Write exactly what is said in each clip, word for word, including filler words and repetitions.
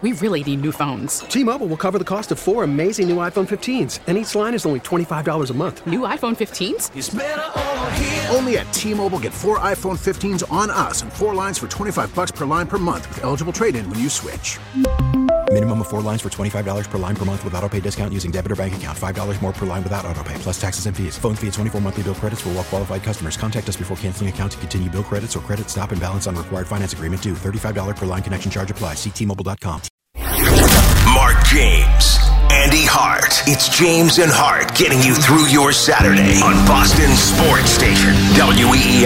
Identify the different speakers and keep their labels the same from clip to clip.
Speaker 1: we really need new phones.
Speaker 2: T-Mobile will cover the cost of four amazing new iPhone fifteens, and each line is only twenty-five dollars a month.
Speaker 1: New iPhone fifteens?
Speaker 3: It's better over here.
Speaker 4: Only at T-Mobile, get four iPhone fifteens on us and four lines for twenty-five dollars per line per month with eligible trade-in when you switch.
Speaker 5: Minimum of four lines for twenty-five dollars per line per month with autopay discount using debit or bank account. five dollars more per line without autopay, plus taxes and fees. Phone fee at twenty-four monthly bill credits for well-qualified customers. Contact us before canceling account to continue bill credits or credit stop and balance on required finance agreement due. thirty-five dollars per line connection charge applies. See T Mobile dot com.
Speaker 6: Mark James, Andy Hart. It's James and Hart getting you through your Saturday on Boston Sports Station, W E E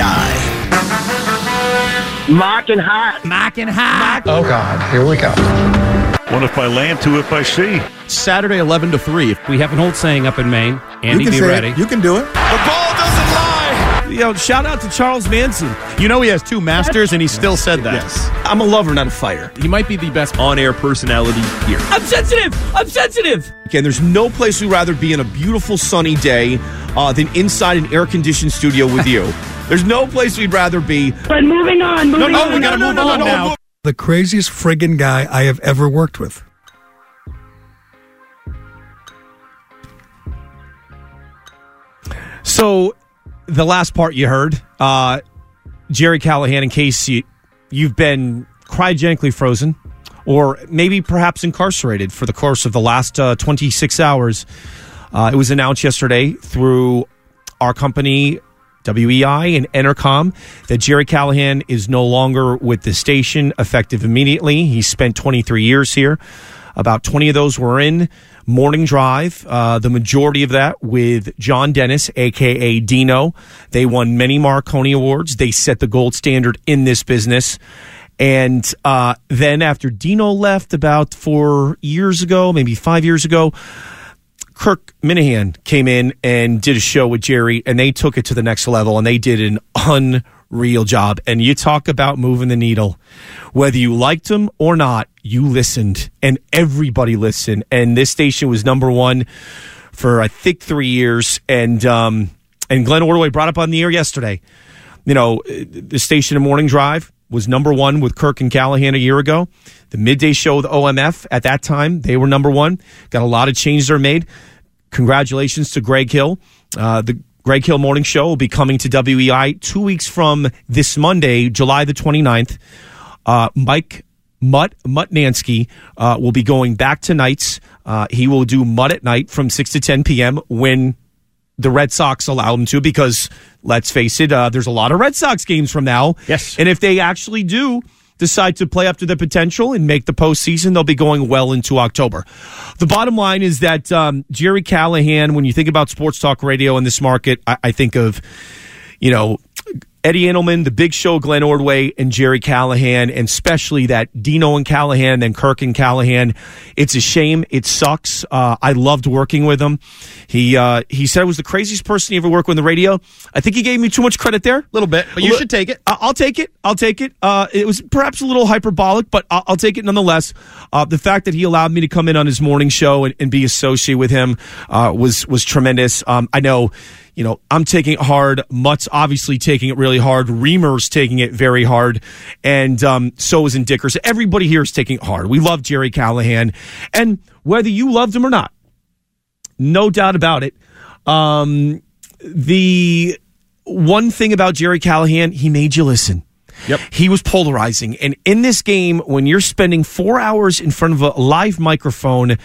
Speaker 6: I.
Speaker 7: Mark and Hart.
Speaker 8: Mark and Hart.
Speaker 9: Oh, God. Here we go.
Speaker 10: One if by land, two if by sea.
Speaker 8: Saturday, eleven to three. We have an old saying up in Maine. Andy, be ready.
Speaker 9: It. You can do it.
Speaker 10: The ball doesn't lie.
Speaker 11: You know, shout out to Charles Manson. You know he has two masters, and he still said that.
Speaker 10: Yes.
Speaker 11: I'm a lover, not a fighter.
Speaker 8: He might be the best
Speaker 11: on-air personality here.
Speaker 8: I'm sensitive. I'm sensitive.
Speaker 11: Okay, there's no place we'd rather be on a beautiful sunny day uh, than inside an air-conditioned studio with you. There's no place we'd rather be.
Speaker 7: But moving on. Moving
Speaker 11: no, no,
Speaker 7: on.
Speaker 11: we got to
Speaker 7: no,
Speaker 11: move
Speaker 7: no,
Speaker 11: on
Speaker 7: no,
Speaker 11: now.
Speaker 7: no.
Speaker 9: The craziest friggin' guy I have ever worked with.
Speaker 11: So, the last part you heard, uh, Jerry Callahan, in case you, you've been cryogenically frozen or maybe perhaps incarcerated for the course of the last uh, twenty-six hours, uh, it was announced yesterday through our company, W E I and Entercom, that Jerry Callahan is no longer with the station effective immediately. He spent twenty-three years here. About twenty of those were in Morning Drive, uh, the majority of that with John Dennis, a k a. Dino. They won many Marconi Awards. They set the gold standard in this business. And uh, then after Dino left about four years ago, maybe five years ago, Kirk Minahan came in and did a show with Jerry, and they took it to the next level, and they did an unreal job. And you talk about moving the needle. Whether you liked him or not, you listened, and everybody listened. And this station was number one for, I think, three years. And um, and Glenn Ordway brought up on the air yesterday, you know, the station in Morning Drive was number one with Kirk and Callahan a year ago. The midday show with O M F at that time, they were number one. Got a lot of changes are made. Congratulations to Greg Hill. Uh, the Greg Hill Morning Show will be coming to W E I two weeks from this Monday, July the twenty-ninth. Uh, Mike Mutt Mutnansky uh, will be going back to nights. Uh, he will do Mutt at night from six to ten p.m. when the Red Sox allow him to, because let's face it, uh, there's a lot of Red Sox games from now. Yes. And if they actually do decide to play up to their potential and make the postseason, they'll be going well into October. The bottom line is that um, Jerry Callahan, when you think about sports talk radio in this market, I, I think of, you know, Eddie Engelman, The Big Show, Glenn Ordway, and Jerry Callahan, and especially that Dino and Callahan, then Kirk and Callahan. It's a shame. It sucks. Uh, I loved working with him. He uh, he said I was the craziest person he ever worked with on the radio. I think he gave me too much credit there. A
Speaker 8: little bit, but you should take it.
Speaker 11: I'll take it. I'll take it. Uh, it was perhaps a little hyperbolic, but I'll, I'll take it nonetheless. Uh, the fact that he allowed me to come in on his morning show and, and be associated with him uh, was was tremendous. Um, I know. You know, I'm taking it hard. Mutt's obviously taking it really hard. Reamer's taking it very hard. And um, so is Dickers. Everybody here is taking it hard. We love Jerry Callahan. And whether you loved him or not, no doubt about it, um, the one thing about Jerry Callahan, he made you listen.
Speaker 8: Yep.
Speaker 11: He was polarizing. And in this game, when you're spending four hours in front of a live microphone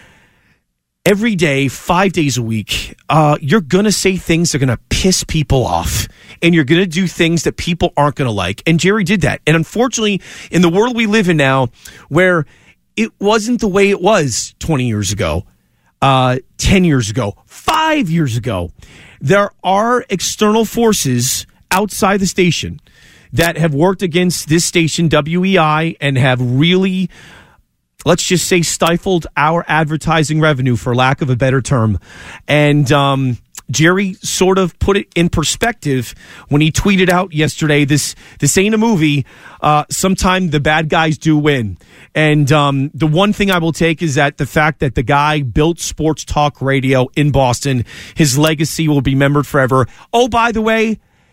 Speaker 11: every day, five days a week, uh, you're going to say things that are going to piss people off. And you're going to do things that people aren't going to like. And Jerry did that. And unfortunately, in the world we live in now, where it wasn't the way it was twenty years ago, uh, ten years ago, five years ago, there are external forces outside the station that have worked against this station, W E I, and have really, let's just say, stifled our advertising revenue, for lack of a better term. And um, Jerry sort of put it in perspective when he tweeted out yesterday, this this ain't a movie. Uh, sometime the bad guys do win. And um, the one thing I will take is that the fact that the guy built sports talk radio in Boston, his legacy will be remembered forever. Oh, by the way,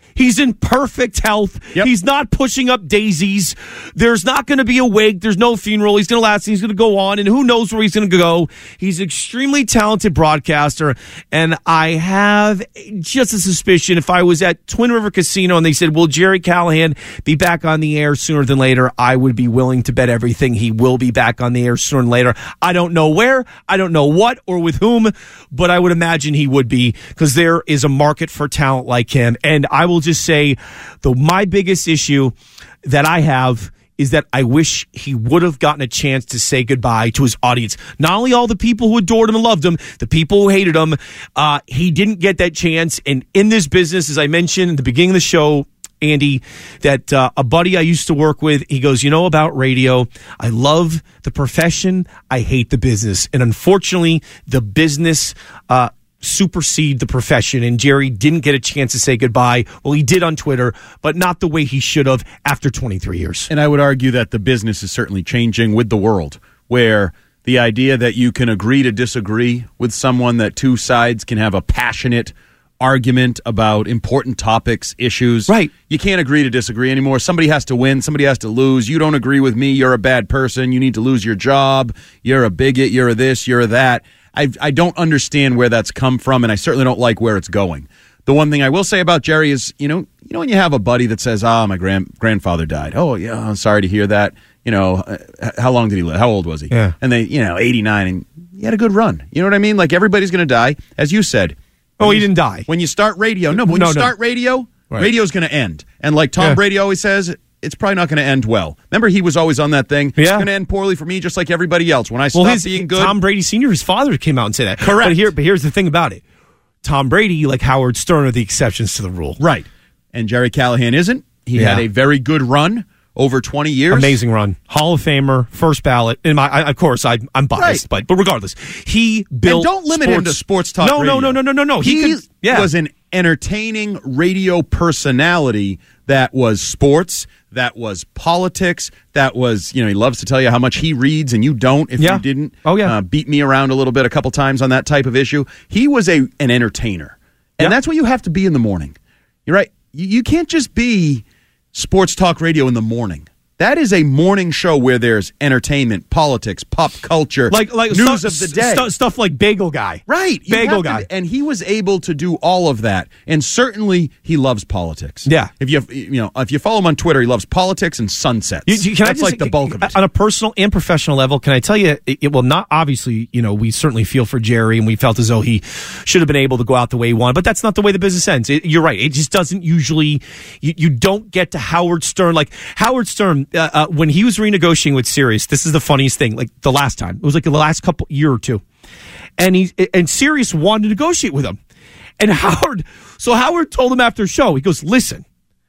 Speaker 11: He's in perfect health.
Speaker 3: Yep.
Speaker 11: He's not pushing up daisies. There's not going to be a wake. There's no funeral. He's going to last. He's going to go on, and who knows where he's going to go. He's an extremely talented broadcaster, and I have just a suspicion if I was at Twin River Casino and they said, will Jerry Callahan be back on the air sooner than later, I would be willing to bet everything he will be back on the air sooner than later. I don't know where, I don't know what or with whom, but I would imagine he would be because there is a market for talent like him, and I will just say, the my biggest issue that I have is that I wish he would have gotten a chance to say goodbye to his audience. Not only all the people who adored him and loved him, the people who hated him, uh, he didn't get that chance. And in this business, as I mentioned at the beginning of the show, Andy, that uh, a buddy I used to work with, he goes, you know about radio, I love the profession, I hate the business. And unfortunately, the business uh supersede the profession, and Jerry didn't get a chance to say goodbye. Well, he did on Twitter, but not the way he should have after twenty-three years.
Speaker 3: And I would argue that the business is certainly changing with the world, where the idea that you can agree to disagree with someone, that two sides can have a passionate argument about important topics, issues.
Speaker 11: Right.
Speaker 3: You can't agree to disagree anymore. Somebody has to win. Somebody has to lose. You don't agree with me. You're a bad person. You need to lose your job. You're a bigot. You're a this. You're a that. I I don't understand where that's come from, and I certainly don't like where it's going. The one thing I will say about Jerry is, you know, you know when you have a buddy that says, "Ah, oh, my grand grandfather died." Oh, yeah, I'm sorry to hear that. You know, uh, how long did he live? How old was he?
Speaker 11: Yeah.
Speaker 3: And they, you know, eighty-nine, and he had a good run. You know what I mean? Like, everybody's going to die, as you said.
Speaker 11: Oh, he didn't die.
Speaker 3: When you start radio, no, but when
Speaker 11: no,
Speaker 3: you
Speaker 11: no.
Speaker 3: start radio,
Speaker 11: right.
Speaker 3: radio's going to end. And like Tom
Speaker 11: yeah.
Speaker 3: Brady always says, it's probably not going to end well. Remember, he was always on that thing.
Speaker 11: Yeah.
Speaker 3: It's going to end poorly for me, just like everybody else. When I
Speaker 11: well,
Speaker 3: stop
Speaker 11: his,
Speaker 3: being good,
Speaker 11: Tom Brady Senior, his father came out and said that.
Speaker 3: Correct.
Speaker 11: But here, but here's the thing about it: Tom Brady, like Howard Stern, are the exceptions to the rule.
Speaker 3: Right. And Jerry Callahan isn't. He
Speaker 11: Yeah.
Speaker 3: had a very good run over twenty years.
Speaker 11: Amazing run. Hall of Famer, first ballot. In my, I, of course, I, I'm biased,
Speaker 3: Right.
Speaker 11: but but regardless, he built.
Speaker 3: And don't limit
Speaker 11: sports,
Speaker 3: him to sports talk
Speaker 11: no,
Speaker 3: radio.
Speaker 11: No, no, no, no, no, no.
Speaker 3: He,
Speaker 11: He, could, yeah.
Speaker 3: was an entertaining radio personality that was sports, that was politics, that was, you know, he loves to tell you how much he reads and you don't if
Speaker 11: Yeah.
Speaker 3: you didn't.
Speaker 11: Oh, yeah.
Speaker 3: Uh, beat me around a little bit a couple times on that type of issue. He was a an entertainer. And
Speaker 11: Yeah.
Speaker 3: that's what you have to be in the morning. You're right. You, you can't just be sports talk radio in the morning. That is a morning show where there's entertainment, politics, pop culture,
Speaker 11: like like
Speaker 3: news
Speaker 11: stuff,
Speaker 3: of the day.
Speaker 11: stu- stuff like Bagel Guy,
Speaker 3: Right. You
Speaker 11: Bagel
Speaker 3: have to-
Speaker 11: Guy.
Speaker 3: and he was able to do all of that. And certainly he loves politics.
Speaker 11: Yeah.
Speaker 3: If you you know, if you follow him on Twitter, he loves politics and sunsets.
Speaker 11: You- you- can I
Speaker 3: That's
Speaker 11: just-
Speaker 3: like the bulk of it.
Speaker 11: On a personal and professional level, can I tell you, it, it will not, obviously, you know, we certainly feel for Jerry and we felt as though he should have been able to go out the way he wanted, but that's not the way the business ends. It, you're right. It just doesn't usually, you, you don't get to Howard Stern. Like Howard Stern, uh, uh, when he was renegotiating with Sirius, this is the funniest thing, like the last time, it was like the last couple year or two. And he, and Sirius wanted to negotiate with him. And Howard, so Howard told him after the show, he goes, listen,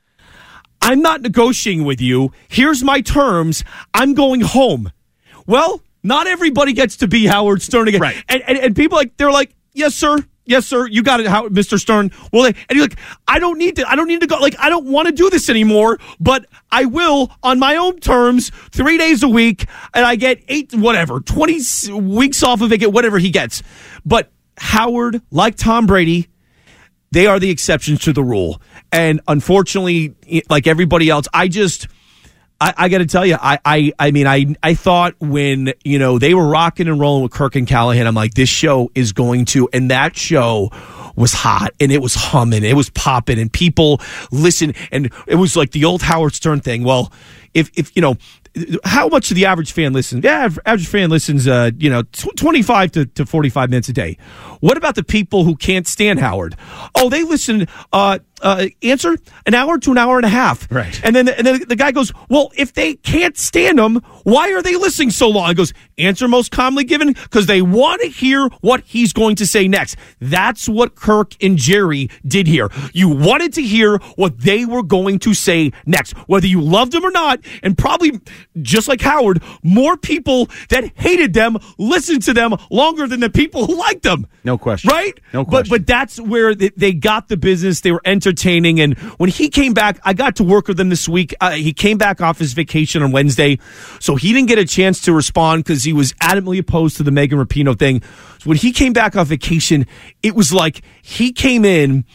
Speaker 11: I'm not negotiating with you. Here's my terms. I'm going home. Well, not everybody gets to be Howard Stern again.
Speaker 3: Right.
Speaker 11: And, and, and people like, they're like, yes, sir. Yes, sir. You got it, Howard, Mister Stern. Well, and you're like, I don't need to, I don't need to go. Like, I don't want to do this anymore, but I will on my own terms, three days a week. And I get eight, whatever, twenty weeks off of it, get whatever he gets. But Howard, like Tom Brady, they are the exceptions to the rule. And unfortunately, like everybody else, I just, I, I got to tell you, I, I, I mean, I, I thought when, you know, they were rocking and rolling with Kirk and Callahan, I'm like, this show is going to, and that show was hot and it was humming, it was popping and people listen. And it was like the old Howard Stern thing. Well, if, if, you know, how much do the average fan listen? Yeah, average fan listens, uh, you know, twenty-five to, to forty-five minutes a day. What about the people who can't stand Howard? Oh, they listen, uh, uh, answer an hour to an hour and a half.
Speaker 3: Right.
Speaker 11: And then, and then the guy goes, well, if they can't stand him, why are they listening so long? He goes, answer most commonly given, because they want to hear what he's going to say next. That's what Kirk and Jerry did here. You wanted to hear what they were going to say next, whether you loved them or not, and probably, just like Howard, more people that hated them listened to them longer than the people who liked them.
Speaker 3: No question.
Speaker 11: Right?
Speaker 3: No
Speaker 11: But
Speaker 3: question.
Speaker 11: but that's where they, they got the business. They were entertaining. And when he came back, I got to work with him this week. Uh, he came back off his vacation on Wednesday, so he didn't get a chance to respond because he was adamantly opposed to the Megan Rapinoe thing. So when he came back off vacation, it was like he came in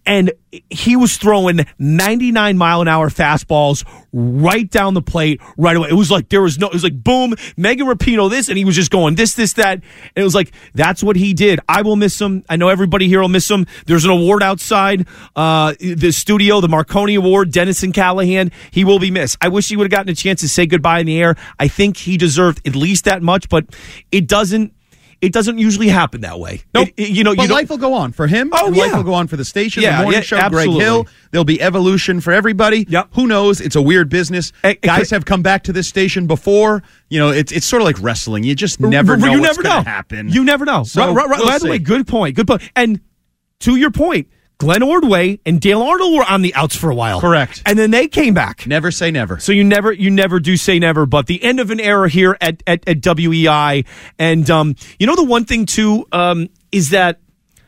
Speaker 11: and he was throwing ninety-nine mile an hour fastballs right down the plate right away. It was like there was no, it was like boom, Megan Rapinoe this, and he was just going this, this, that. And it was like, that's what he did. I will miss him. I know everybody here will miss him. There's an award outside uh, the studio, the Marconi Award, Dennison Callahan. He will be missed. I wish he would have gotten a chance to say goodbye in the air. I think he deserved at least that much, but it doesn't. It doesn't usually happen that way.
Speaker 3: Nope.
Speaker 11: It, it, you know,
Speaker 3: but
Speaker 11: you
Speaker 3: life will go on for him.
Speaker 11: Oh,
Speaker 3: and
Speaker 11: yeah.
Speaker 3: Life will go on for the station,
Speaker 11: yeah,
Speaker 3: the morning
Speaker 11: yeah,
Speaker 3: show,
Speaker 11: absolutely.
Speaker 3: Greg Hill. There'll be evolution for everybody.
Speaker 11: Yep.
Speaker 3: Who knows? It's a weird business.
Speaker 11: Hey,
Speaker 3: Guys
Speaker 11: I,
Speaker 3: have come back to this station before. You know, it's it's sort of like wrestling. You just never know
Speaker 11: you
Speaker 3: what's
Speaker 11: never
Speaker 3: going
Speaker 11: know.
Speaker 3: to happen.
Speaker 11: You never know.
Speaker 3: So,
Speaker 11: right, right,
Speaker 3: we'll
Speaker 11: by the
Speaker 3: see.
Speaker 11: way, good point. Good point. And to your point, Glenn Ordway and Dale Arnold were on the outs for a while.
Speaker 3: Correct.
Speaker 11: And then they came back.
Speaker 3: Never say never.
Speaker 11: So you never you never do say never, but the end of an era here at at, at W E I. And um, you know the one thing too um, is that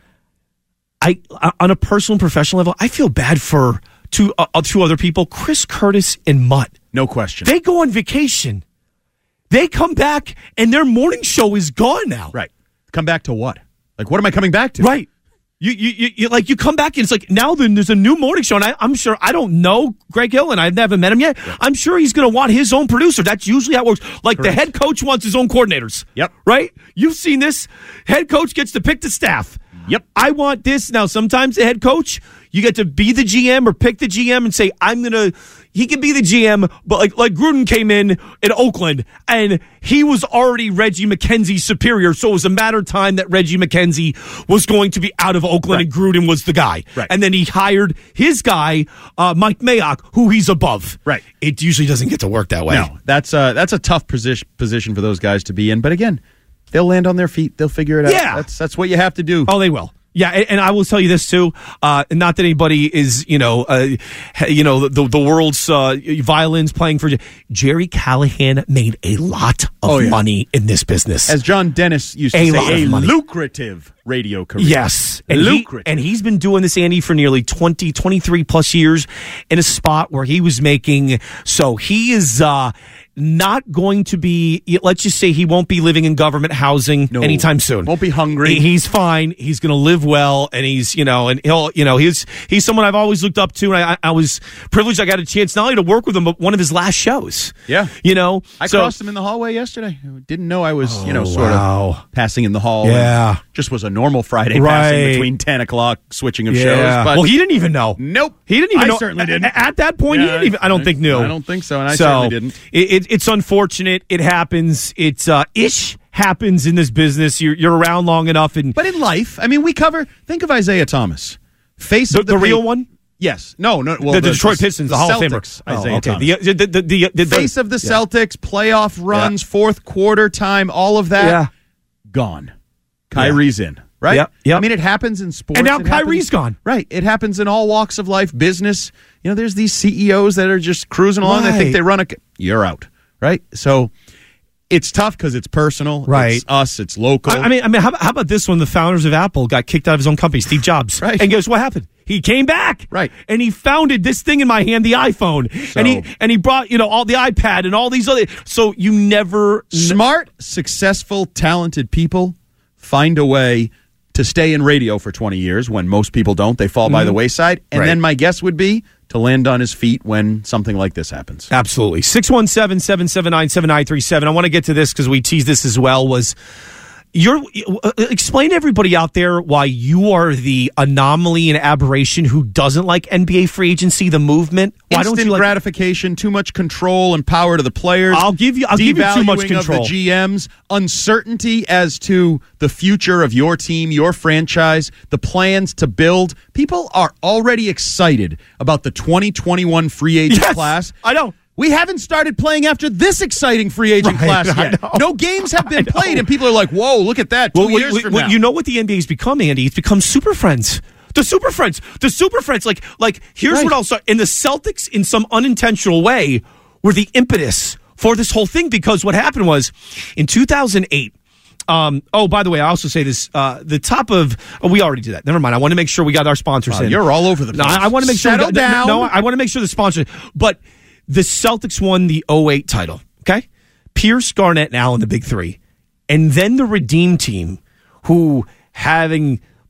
Speaker 11: I on a personal and professional level, I feel bad for two uh, two other people, Chris Curtis and Mutt.
Speaker 3: No question.
Speaker 11: They go on vacation. They come back and their morning show is gone now.
Speaker 3: Right. Come back to what? Like, what am I coming back to?
Speaker 11: Right. You, you, you, you, like, you come back and it's like, now then there's a new morning show, and I, I'm sure, I don't know Greg Hill, and I haven't met him yet. Yeah. I'm sure he's going to want his own producer. That's usually how it works. Like, Correct. The head coach wants his own coordinators.
Speaker 3: Yep.
Speaker 11: Right? You've seen this. Head coach gets to pick the staff.
Speaker 3: Yep.
Speaker 11: I want this. Now, sometimes the head coach, you get to be the G M or pick the G M and say, I'm going to, he can be the G M, but like, like Gruden came in in Oakland and he was already Reggie McKenzie's superior. So it was a matter of time that Reggie McKenzie was going to be out of Oakland right. and Gruden was the guy.
Speaker 3: Right.
Speaker 11: And then he hired his guy, uh, Mike Mayock, who he's above.
Speaker 3: Right.
Speaker 11: It usually doesn't get to work that way.
Speaker 3: No, that's uh, that's a tough position position for those guys to be in. But again, they'll land on their feet. They'll figure it out.
Speaker 11: Yeah.
Speaker 3: That's, that's what you have to do.
Speaker 11: Oh, they will. Yeah, and I will tell you this too. Uh, not that anybody is, you know, uh, you know, the the world's uh, violins playing for Jerry Callahan made a lot of
Speaker 3: oh, yeah.
Speaker 11: money in this business,
Speaker 3: as John Dennis used to
Speaker 11: a
Speaker 3: say, a
Speaker 11: money.
Speaker 3: lucrative radio career.
Speaker 11: Yes, and
Speaker 3: lucrative,
Speaker 11: he, and he's been doing this, Andy, for nearly twenty, twenty-three plus years in a spot where he was making. So he is. Uh, Not going to be, let's just say he won't be living in government housing
Speaker 3: no,
Speaker 11: anytime soon.
Speaker 3: Won't be hungry.
Speaker 11: He's fine. He's going to live well. And he's, you know, and he'll, you know, he's, he's someone I've always looked up to. And I, I was privileged. I got a chance not only to work with him, but one of his last shows.
Speaker 3: Yeah.
Speaker 11: You know,
Speaker 3: I
Speaker 11: so,
Speaker 3: crossed him in the hallway yesterday. Didn't know I was,
Speaker 11: oh,
Speaker 3: you know, sort
Speaker 11: wow.
Speaker 3: of passing in the hall.
Speaker 11: Yeah.
Speaker 3: Just was a normal Friday
Speaker 11: right.
Speaker 3: passing between ten o'clock, switching of
Speaker 11: yeah.
Speaker 3: shows. But
Speaker 11: well, he didn't even know.
Speaker 3: Nope.
Speaker 11: He didn't even
Speaker 3: I
Speaker 11: know.
Speaker 3: certainly didn't.
Speaker 11: At that point,
Speaker 3: yeah,
Speaker 11: he didn't even, I don't
Speaker 3: I,
Speaker 11: think knew.
Speaker 3: I don't think so. And I
Speaker 11: so,
Speaker 3: certainly didn't.
Speaker 11: It, it, it's unfortunate. It happens. It's uh, ish happens in this business. You're you're around long enough, and
Speaker 3: but in life, I mean, we cover. Think of Isaiah Thomas, face
Speaker 11: the,
Speaker 3: of the,
Speaker 11: the real
Speaker 3: pay,
Speaker 11: one.
Speaker 3: Yes, no, no. Well,
Speaker 11: the,
Speaker 3: the,
Speaker 11: the Detroit
Speaker 3: the,
Speaker 11: Pistons,
Speaker 3: the,
Speaker 11: the Hall
Speaker 3: Celtics,
Speaker 11: of Famer.
Speaker 3: Isaiah
Speaker 11: oh, okay.
Speaker 3: Thomas,
Speaker 11: the, the, the, the, the
Speaker 3: face of the
Speaker 11: yeah.
Speaker 3: Celtics, playoff runs, yeah. fourth quarter time, all of that,
Speaker 11: yeah.
Speaker 3: gone. Kyrie's yeah. in. Right?
Speaker 11: Yep, yep.
Speaker 3: I mean, it happens in sports.
Speaker 11: And now
Speaker 3: it
Speaker 11: Kyrie's
Speaker 3: happens,
Speaker 11: gone.
Speaker 3: Right. It happens in all walks of life, business. You know, there's these C E Os that are just cruising along.
Speaker 11: Right.
Speaker 3: They think they run a... You're out. Right? So it's tough because it's personal.
Speaker 11: Right.
Speaker 3: It's us. It's local.
Speaker 11: I, I mean, I mean, how, how about this one? The founders of Apple got kicked out of his own company, Steve Jobs.
Speaker 3: Right.
Speaker 11: And guess what happened? He came back.
Speaker 3: Right.
Speaker 11: And he founded this thing in my hand, the iPhone.
Speaker 3: So,
Speaker 11: and he and he brought, you know, all the iPad and all these other... So you never...
Speaker 3: Smart, successful, talented people find a way to stay in radio for twenty years when most people don't. They fall mm-hmm. by the wayside. And
Speaker 11: right.
Speaker 3: then my guess would be to land on his feet when something like this happens.
Speaker 11: Absolutely. six one seven, seven seven nine, seven nine three seven. I want to get to this because we teased this as well, was... You're, uh, explain to everybody out there why you are the anomaly and aberration who doesn't like N B A free agency, the movement. Why
Speaker 3: Instant
Speaker 11: don't you like
Speaker 3: gratification, too much control and power to the players.
Speaker 11: I'll give you. I'll give you too much
Speaker 3: devaluing
Speaker 11: control.
Speaker 3: Of the G Ms, uncertainty as to the future of your team, your franchise, the plans to build. People are already excited about the twenty twenty-one free agent
Speaker 11: yes,
Speaker 3: class.
Speaker 11: I know.
Speaker 3: We haven't started playing after this exciting free agent
Speaker 11: right,
Speaker 3: class yet. No games have been played, and people are like, whoa, look at that, two
Speaker 11: well,
Speaker 3: years
Speaker 11: well,
Speaker 3: from
Speaker 11: well,
Speaker 3: now.
Speaker 11: You know what the N B A's become, Andy? It's become Super Friends. The Super Friends. The Super Friends. Like, like here's
Speaker 3: right.
Speaker 11: what I'll start. And the Celtics, in some unintentional way, were the impetus for this whole thing, because what happened was, in two thousand eight, Um, oh, by the way, I also say this, uh, the top of, oh, we already did that. Never mind. I want to make sure we got our sponsors
Speaker 3: wow,
Speaker 11: in.
Speaker 3: You're all over the place.
Speaker 11: No, I, I want to make
Speaker 3: Settle
Speaker 11: sure. We got,
Speaker 3: down.
Speaker 11: No, no, I want to make sure the sponsor, but the Celtics won the oh eight title. Okay. Pierce, Garnett, and Allen, the big three. And then the Redeem team, who having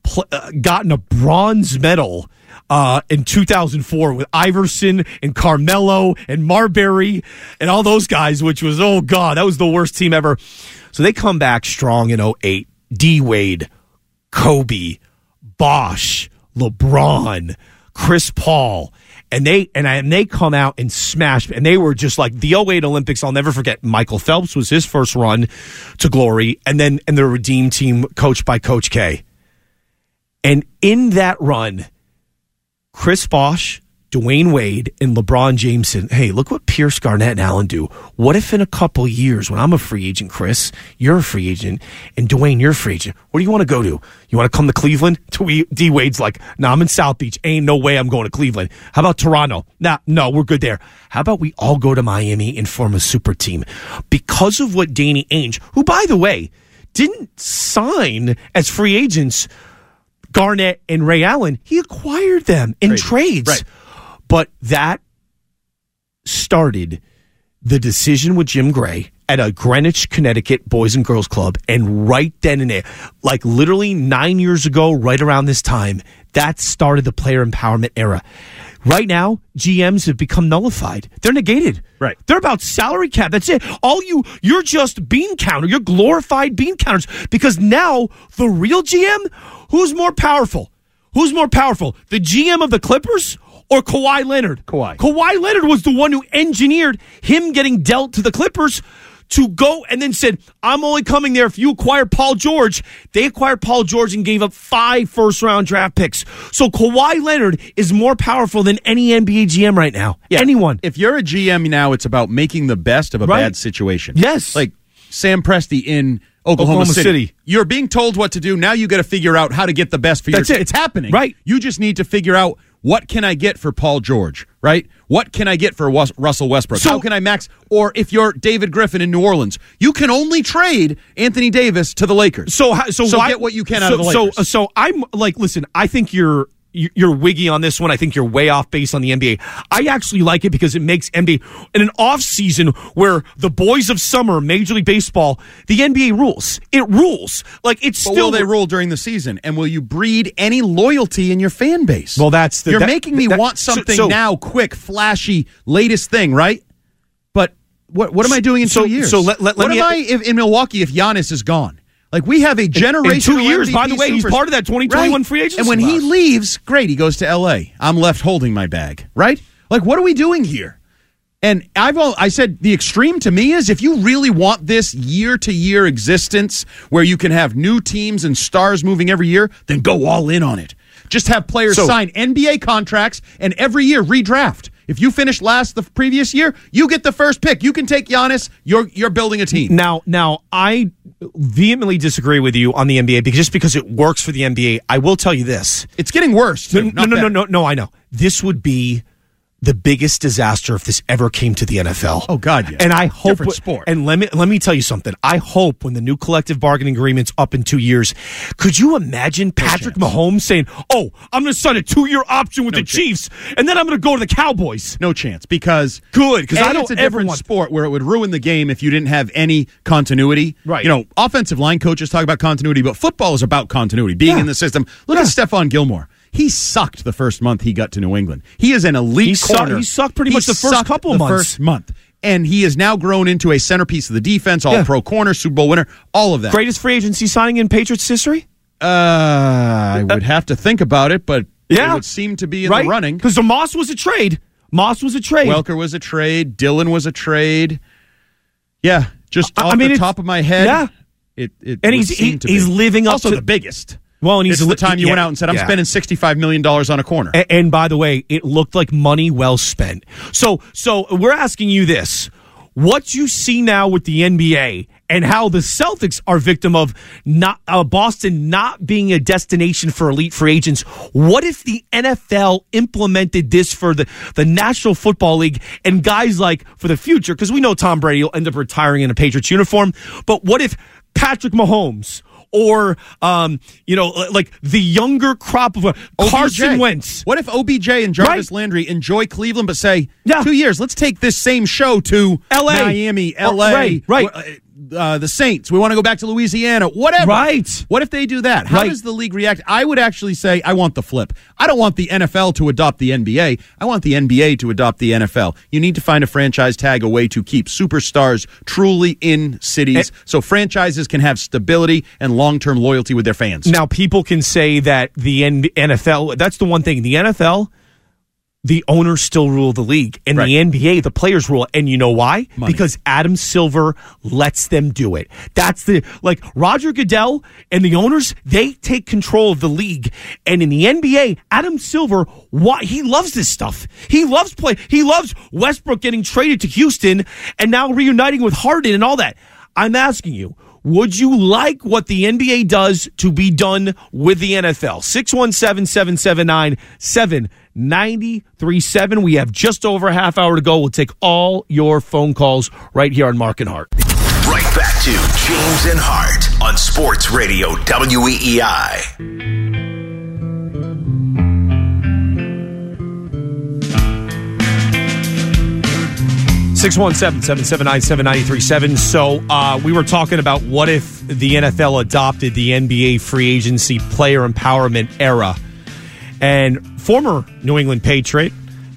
Speaker 11: pl- uh, gotten a bronze medal uh, in two thousand four with Iverson and Carmelo and Marbury and all those guys, which was, oh, God, that was the worst team ever. So they come back strong in oh eight. D-Wade, Kobe, Bosh, LeBron, Chris Paul. And they and, I, and they come out and smash, and they were just like the oh eight Olympics. I'll never forget. Michael Phelps was his first run to glory, and then and the Redeem team coached by Coach K. And in that run, Chris Bosh, Dwayne Wade, and LeBron James said, hey, look what Pierce, Garnett, and Allen do. What if in a couple years, when I'm a free agent, Chris, you're a free agent, and Dwayne, you're a free agent, where do you want to go to? You want to come to Cleveland? D. Wade's like, no, nah, I'm in South Beach. Ain't no way I'm going to Cleveland. How about Toronto? Nah, no, we're good there. How about we all go to Miami and form a super team? Because of what Danny Ainge, who, by the way, didn't sign as free agents, Garnett and Ray Allen, he acquired them in
Speaker 3: Trade.
Speaker 11: trades.
Speaker 3: Right.
Speaker 11: But that started the decision with Jim Gray at a Greenwich, Connecticut Boys and Girls Club. And right then and there, like literally nine years ago, right around this time, that started the player empowerment era. Right now, G Ms have become nullified. They're negated.
Speaker 3: Right.
Speaker 11: They're about salary cap. That's it. All you, you're just bean counter. You're glorified bean counters. Because now, the real G M, who's more powerful? Who's more powerful? The G M of the Clippers or Kawhi Leonard?
Speaker 3: Kawhi.
Speaker 11: Kawhi Leonard was the one who engineered him getting dealt to the Clippers to go and then said, I'm only coming there if you acquire Paul George. They acquired Paul George and gave up five first-round draft picks. So Kawhi Leonard is more powerful than any N B A G M right now.
Speaker 3: Yeah.
Speaker 11: Anyone.
Speaker 3: If you're a G M now, it's about making the best of a
Speaker 11: Right.
Speaker 3: bad situation.
Speaker 11: Yes.
Speaker 3: Like Sam Presti in Oklahoma,
Speaker 11: Oklahoma
Speaker 3: City.
Speaker 11: City.
Speaker 3: You're being told what to do. Now you got to figure out how to get the best for
Speaker 11: That's
Speaker 3: your
Speaker 11: it.
Speaker 3: It's happening.
Speaker 11: Right.
Speaker 3: You just need to figure out, what can I get for Paul George, right? What can I get for Wes- Russell Westbrook?
Speaker 11: So-
Speaker 3: How can I max? Or if you're David Griffin in New Orleans, you can only trade Anthony Davis to the Lakers.
Speaker 11: So, how- so,
Speaker 3: So
Speaker 11: why,
Speaker 3: get what you can
Speaker 11: so,
Speaker 3: out of the
Speaker 11: so,
Speaker 3: Lakers.
Speaker 11: So I'm like, listen, I think you're you're wiggy on this one. I think you're way off base on the N B A. I actually like it because it makes N B A in an off season where the boys of summer, Major League Baseball, the N B A rules. It rules. Like it's
Speaker 3: But
Speaker 11: still
Speaker 3: will they rule during the season? And will you breed any loyalty in your fan base?
Speaker 11: Well, that's the,
Speaker 3: You're
Speaker 11: that,
Speaker 3: making me
Speaker 11: that,
Speaker 3: want
Speaker 11: so-
Speaker 3: something
Speaker 11: so,
Speaker 3: now, quick, flashy, latest thing, right? But what what am I doing in
Speaker 11: So-
Speaker 3: two years?
Speaker 11: so let- let- let
Speaker 3: what
Speaker 11: me-
Speaker 3: am I if, in Milwaukee if Giannis is gone? Like, we have a generational
Speaker 11: in two years,
Speaker 3: M V P
Speaker 11: by the way, he's
Speaker 3: supers-
Speaker 11: part of that twenty twenty-one
Speaker 3: Right.
Speaker 11: free agency
Speaker 3: And when he
Speaker 11: class.
Speaker 3: leaves, great, he goes to L A. I'm left holding my bag, right? Like, what are we doing here? And I've all, I said the extreme to me is if you really want this year-to-year existence where you can have new teams and stars moving every year, then go all in on it. Just have players
Speaker 11: So-
Speaker 3: sign N B A contracts and every year redraft. If you finish last the previous year, you get the first pick. You can take Giannis. You're you're building a team.
Speaker 11: Now, now I vehemently disagree with you on the N B A because just because it works for the N B A, I will tell you this.
Speaker 3: It's getting worse. Too,
Speaker 11: No,
Speaker 3: not
Speaker 11: no, no,
Speaker 3: better.
Speaker 11: no, no, I know. This would be the biggest disaster if this ever came to the N F L.
Speaker 3: Oh, God, yeah.
Speaker 11: And I hope
Speaker 3: Different sport.
Speaker 11: And let me let me tell you something. I hope when the new collective bargaining agreement's up in two years, could you imagine Patrick Mahomes saying, "Oh, I'm going to sign a two-year option with
Speaker 3: No
Speaker 11: the
Speaker 3: chance.
Speaker 11: Chiefs, and then I'm going to go to the Cowboys."
Speaker 3: No chance because
Speaker 11: Good, because
Speaker 3: A,
Speaker 11: I don't
Speaker 3: it's a
Speaker 11: ever
Speaker 3: different
Speaker 11: want
Speaker 3: sport where it would ruin the game if you didn't have any continuity.
Speaker 11: Right.
Speaker 3: You know, offensive line coaches talk about continuity, but football is about continuity, being
Speaker 11: Yeah.
Speaker 3: in the system. Look
Speaker 11: Yeah.
Speaker 3: at Stephon Gilmore. He sucked the first month he got to New England. He is an elite
Speaker 11: He sucked-
Speaker 3: corner.
Speaker 11: he sucked pretty much the first
Speaker 3: sucked
Speaker 11: couple
Speaker 3: the
Speaker 11: months.
Speaker 3: First month. And he has now grown into a centerpiece of the defense, all
Speaker 11: Yeah.
Speaker 3: pro corner, Super Bowl winner, all of that.
Speaker 11: Greatest free agency signing in Patriots history?
Speaker 3: Uh, I would have to think about it, but
Speaker 11: Yeah.
Speaker 3: it would seem to be in
Speaker 11: right?
Speaker 3: the running.
Speaker 11: Because the Moss was a trade. Moss was a trade.
Speaker 3: Welker was a trade. Dillon was a trade. Yeah, just
Speaker 11: I-
Speaker 3: off
Speaker 11: I mean,
Speaker 3: the
Speaker 11: it's-
Speaker 3: top of my head.
Speaker 11: yeah.
Speaker 3: It, it
Speaker 11: And
Speaker 3: would
Speaker 11: he's-
Speaker 3: seem
Speaker 11: he-
Speaker 3: to
Speaker 11: he's
Speaker 3: be.
Speaker 11: living up
Speaker 3: also
Speaker 11: to-
Speaker 3: the biggest.
Speaker 11: Well, and he's
Speaker 3: It's the time you
Speaker 11: yeah,
Speaker 3: went out and said, I'm
Speaker 11: yeah.
Speaker 3: spending sixty-five million dollars on a corner.
Speaker 11: And, and by the way, it looked like money well spent. So, so we're asking you this: what you see now with the N B A and how the Celtics are victim of not uh, Boston not being a destination for elite free agents. What if the N F L implemented this for the the National Football League and guys like for the future? Because we know Tom Brady will end up retiring in a Patriots uniform. But what if Patrick Mahomes? Or, um, you know, like the younger crop of uh, Carson
Speaker 3: O B J.
Speaker 11: Wentz.
Speaker 3: What if O B J and Jarvis
Speaker 11: Right.
Speaker 3: Landry enjoy Cleveland, but say,
Speaker 11: Yeah.
Speaker 3: two years, let's take this same show to
Speaker 11: L A.
Speaker 3: Miami,
Speaker 11: Or-
Speaker 3: L A.
Speaker 11: right, right.
Speaker 3: Uh, uh, the Saints. We want to go back to Louisiana. Whatever.
Speaker 11: Right.
Speaker 3: What if they do that? How
Speaker 11: Right.
Speaker 3: does the league react? I would actually say I want the flip. I don't want the N F L to adopt the N B A. I want the N B A to adopt the N F L. You need to find a franchise tag, a way to keep superstars truly in cities, so franchises can have stability and long-term loyalty with their fans.
Speaker 11: Now, people can say that the N F L, that's the one thing. The N F L, the owners still rule the league. And
Speaker 3: Right.
Speaker 11: the N B A, the players rule. And you know why?
Speaker 3: Money.
Speaker 11: Because Adam Silver lets them do it. That's the, like, Roger Goodell and the owners, they take control of the league. And in the N B A, Adam Silver, why, he loves this stuff. He loves play. He loves Westbrook getting traded to Houston and now reuniting with Harden and all that. I'm asking you, would you like what the N B A does to be done with the N F L? six one seven, seven seven nine, seven nine three seven. We have just over a half hour to go. We'll take all your phone calls right here on Mark and Hart.
Speaker 6: Right back to James and Hart on Sports Radio W E E I.
Speaker 11: six one seven, seven seven nine, seven nine three seven. So uh, we were talking about what if the N F L adopted the N B A free agency player empowerment era. And former New England Patriot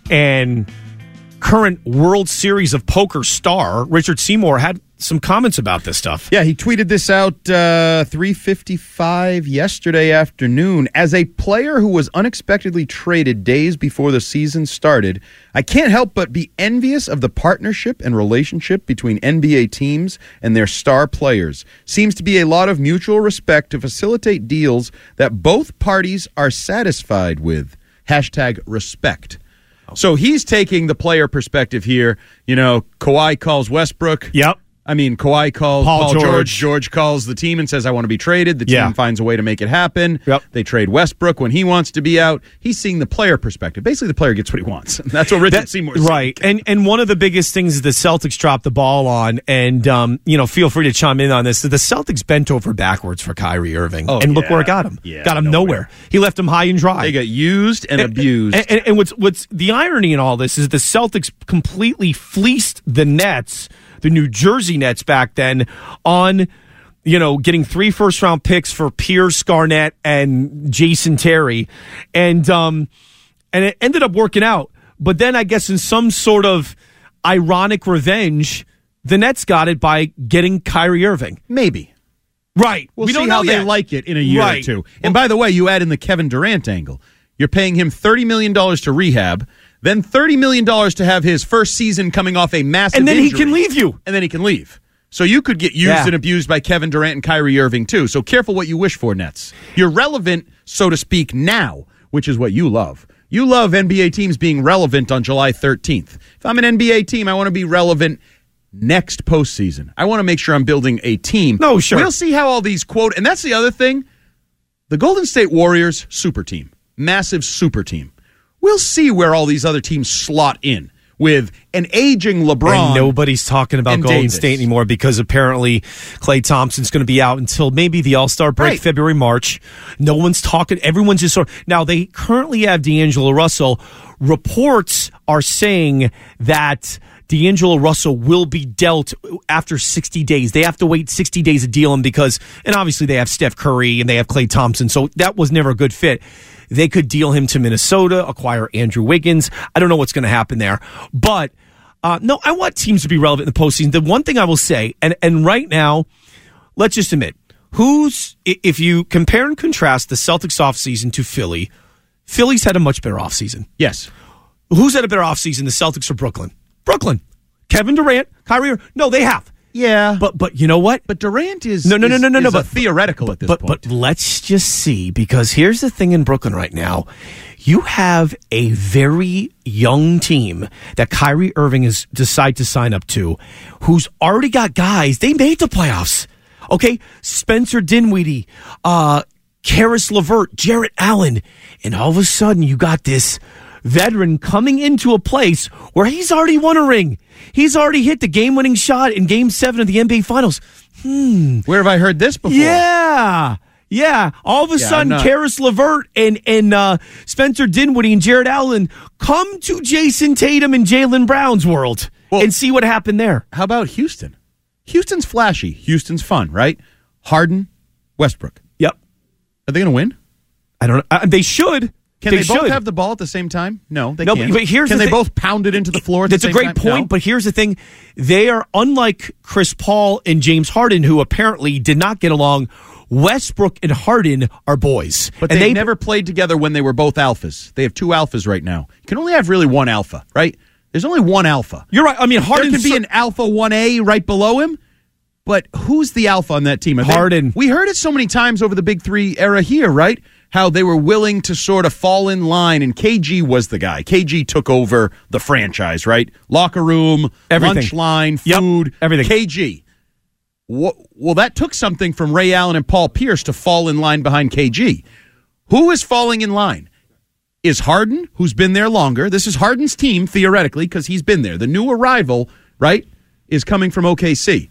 Speaker 11: and current World Series of Poker star Richard Seymour had some comments about this stuff.
Speaker 3: Yeah, he tweeted this out uh, three fifty-five yesterday afternoon. As a player who was unexpectedly traded days before the season started, I can't help but be envious of the partnership and relationship between N B A teams and their star players. Seems to be a lot of mutual respect to facilitate deals that both parties are satisfied with. Hashtag respect. So he's taking the player perspective here. You know, Kawhi calls Westbrook.
Speaker 11: Yep.
Speaker 3: I mean, Kawhi calls
Speaker 11: Paul
Speaker 3: Paul,
Speaker 11: George.
Speaker 3: George. George calls the team and says, I want to be traded. The team
Speaker 11: Yeah.
Speaker 3: finds a way to make it happen.
Speaker 11: Yep.
Speaker 3: They trade Westbrook when he wants to be out. He's seeing the player perspective. Basically, the player gets what he wants. That's what Richard
Speaker 11: That-
Speaker 3: Seymour said.
Speaker 11: Right. And and one of the biggest things the Celtics dropped the ball on, and, um, you know, feel free to chime in on this, the Celtics bent over backwards for Kyrie Irving.
Speaker 3: Oh,
Speaker 11: and look
Speaker 3: yeah.
Speaker 11: where it got him.
Speaker 3: Yeah,
Speaker 11: got him nowhere.
Speaker 3: nowhere.
Speaker 11: He left him high and dry.
Speaker 3: They got used and, abused.
Speaker 11: And, and, and what's what's the irony in all this is the Celtics completely fleeced the Nets, the New Jersey Nets back then, on, you know, getting three first round picks for Pierce Garnett and Jason Terry, and um, and it ended up working out. But then I guess in some sort of ironic revenge, the Nets got it by getting Kyrie Irving.
Speaker 3: Maybe.
Speaker 11: Right.
Speaker 3: We'll
Speaker 11: we
Speaker 3: see
Speaker 11: don't
Speaker 3: how
Speaker 11: know
Speaker 3: they
Speaker 11: yet.
Speaker 3: like it in a year
Speaker 11: Right.
Speaker 3: or two. And by the way, you add in the Kevin Durant angle. You're paying him thirty million dollars to rehab, then thirty million dollars to have his first season coming off a massive
Speaker 11: And then
Speaker 3: injury.
Speaker 11: he can leave you.
Speaker 3: And then he can leave. So you could get used
Speaker 11: Yeah.
Speaker 3: and abused by Kevin Durant and Kyrie Irving, too. So careful what you wish for, Nets. You're relevant, so to speak, now, which is what you love. You love N B A teams being relevant on July thirteenth. If I'm an N B A team, I want to be relevant next postseason. I want to make sure I'm building a team.
Speaker 11: No, sure.
Speaker 3: We'll see how all these quote, and that's the other thing. The Golden State Warriors, super team. Massive super team. We'll see where all these other teams slot in with an aging LeBron.
Speaker 11: And nobody's talking about
Speaker 3: and
Speaker 11: Golden
Speaker 3: Davis.
Speaker 11: State anymore because apparently Klay Thompson's going to be out until maybe the All-Star break,
Speaker 3: Right.
Speaker 11: February, March. No one's talking. Everyone's just sort of. Now, they currently have D'Angelo Russell. Reports are saying that D'Angelo Russell will be dealt after sixty days. They have to wait sixty days to deal him because, and obviously they have Steph Curry and they have Klay Thompson, so that was never a good fit. They could deal him to Minnesota, acquire Andrew Wiggins. I don't know what's going to happen there. But, uh, no, I want teams to be relevant in the postseason. The one thing I will say, and, and right now, let's just admit, who's, if you compare and contrast the Celtics offseason to Philly, Philly's had a much better offseason.
Speaker 3: Yes.
Speaker 11: Who's had a better offseason, the Celtics or Brooklyn? Brooklyn. Kevin Durant, Kyrie, no, they have.
Speaker 3: Yeah.
Speaker 11: But but you know what?
Speaker 3: But Durant is
Speaker 11: no no no
Speaker 3: is-
Speaker 11: no no no.
Speaker 3: is a
Speaker 11: But
Speaker 3: theoretical at this
Speaker 11: but,
Speaker 3: point.
Speaker 11: But let's just see, because here's the thing in Brooklyn right now: you have a very young team that Kyrie Irving has decided to sign up to, who's already got guys. They made the playoffs. Okay, Spencer Dinwiddie, uh, Karis LeVert, Jarrett Allen, and all of a sudden you got this veteran coming into a place where he's already won a ring. He's already hit the game-winning shot in Game seven of the N B A Finals. Hmm.
Speaker 3: Where have I heard this before?
Speaker 11: Yeah. Yeah. All of a
Speaker 3: Yeah,
Speaker 11: sudden,
Speaker 3: I'm not-
Speaker 11: Karis LeVert and, and uh, Spencer Dinwiddie and Jarrett Allen come to Jason Tatum and Jaylen Brown's world
Speaker 3: Well-
Speaker 11: and see what happened there.
Speaker 3: How about Houston? Houston's flashy. Houston's fun, right? Harden, Westbrook.
Speaker 11: Yep.
Speaker 3: Are they going to win?
Speaker 11: I don't know. Uh, they should.
Speaker 3: Can they,
Speaker 11: they
Speaker 3: both
Speaker 11: should.
Speaker 3: have the ball at the same time? No, they
Speaker 11: no,
Speaker 3: can't.
Speaker 11: But here's
Speaker 3: Can
Speaker 11: the
Speaker 3: they
Speaker 11: thing.
Speaker 3: both pound it into the floor at
Speaker 11: That's
Speaker 3: the
Speaker 11: a
Speaker 3: same
Speaker 11: great
Speaker 3: time?
Speaker 11: point,
Speaker 3: No.
Speaker 11: but here's the thing. They are unlike Chris Paul and James Harden, who apparently did not get along. Westbrook and Harden are boys.
Speaker 3: But
Speaker 11: and
Speaker 3: they
Speaker 11: they
Speaker 3: never played together when they were both alphas. They have two alphas right now. You can only have really one alpha, right? There's only one alpha.
Speaker 11: You're right. I mean, Harden
Speaker 3: There could be an alpha one A right below him, but who's the alpha on that team? Are they-
Speaker 11: Harden.
Speaker 3: we heard it so many times over the Big Three era here, right? How they were willing to sort of fall in line, and K G was the guy. K G took over the franchise, right? Locker room,
Speaker 11: Everything.
Speaker 3: lunch line,
Speaker 11: Yep,
Speaker 3: food,
Speaker 11: everything.
Speaker 3: K G. Well, that took something from Ray Allen and Paul Pierce to fall in line behind K G. Who is falling in line? Is Harden, who's been there longer. This is Harden's team, theoretically, because he's been there. The new arrival, right, is coming from O K C.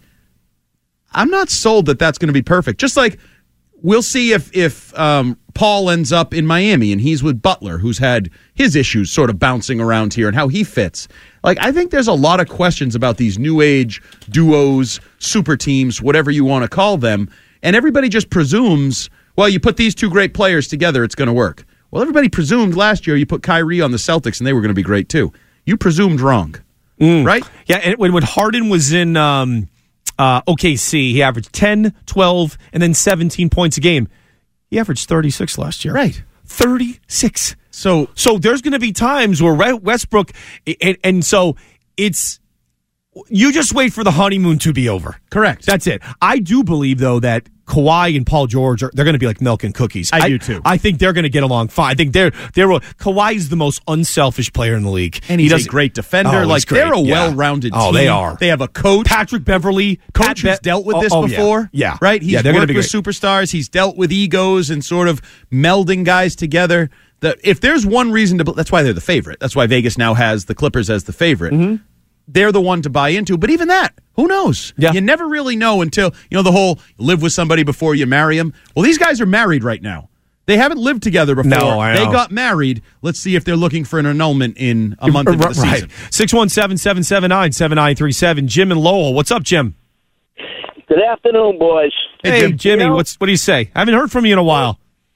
Speaker 3: I'm not sold that that's going to be perfect. Just like we'll see if if um, Paul ends up in Miami and he's with Butler, who's had his issues sort of bouncing around here and how he fits. Like, I think there's a lot of questions about these new age duos, super teams, whatever you want to call them, and everybody just presumes, well, you put these two great players together, it's going to work. Well, everybody presumed last year you put Kyrie on the Celtics and they were going to be great too. You presumed wrong,
Speaker 11: Mm.
Speaker 3: right?
Speaker 11: Yeah, and when, when Harden was in um, uh, O K C, he averaged ten, twelve, and then seventeen points a game. He averaged thirty-six last year.
Speaker 3: Right.
Speaker 11: thirty-six.
Speaker 3: So,
Speaker 11: so there's going to be times where Westbrook, and, and so it's, you just wait for the honeymoon to be over.
Speaker 3: Correct.
Speaker 11: That's it. I do believe, though, that Kawhi and Paul George are they're going to be like milk and cookies.
Speaker 3: I,
Speaker 11: I
Speaker 3: do too.
Speaker 11: I think they're going to get along fine. I think they're they're Kawhi's the most unselfish player in the league,
Speaker 3: and he's he a great defender.
Speaker 11: Oh,
Speaker 3: like
Speaker 11: great.
Speaker 3: they're a
Speaker 11: Yeah.
Speaker 3: well-rounded
Speaker 11: oh,
Speaker 3: team.
Speaker 11: they are.
Speaker 3: They have a coach,
Speaker 11: Patrick Beverly.
Speaker 3: Coach
Speaker 11: Pat
Speaker 3: who's
Speaker 11: Be-
Speaker 3: dealt with
Speaker 11: oh,
Speaker 3: this
Speaker 11: oh,
Speaker 3: before.
Speaker 11: Yeah, yeah.
Speaker 3: right. He's
Speaker 11: yeah, they're
Speaker 3: worked
Speaker 11: be
Speaker 3: with
Speaker 11: great.
Speaker 3: superstars. He's dealt with egos and sort of melding guys together. The, if there's one reason to, that's why they're the favorite. That's why Vegas now has the Clippers as the favorite.
Speaker 11: Mm-hmm.
Speaker 3: They're the one to buy into. But even that, who knows?
Speaker 11: Yeah.
Speaker 3: You never really know until, you know, the whole live with somebody before you marry them. Well, these guys are married right now. They haven't lived together before.
Speaker 11: No, I know.
Speaker 3: They got married. Let's see if they're looking for an annulment in a month into the season.
Speaker 11: Right. six one seven, seven seven nine, seven nine three seven. Jim and Lowell. What's up, Jim?
Speaker 7: Good afternoon, boys.
Speaker 11: Hey,
Speaker 3: Hey, Jim.
Speaker 11: Jimmy,
Speaker 7: You know-
Speaker 11: what's what do you say? I haven't heard from you in a while.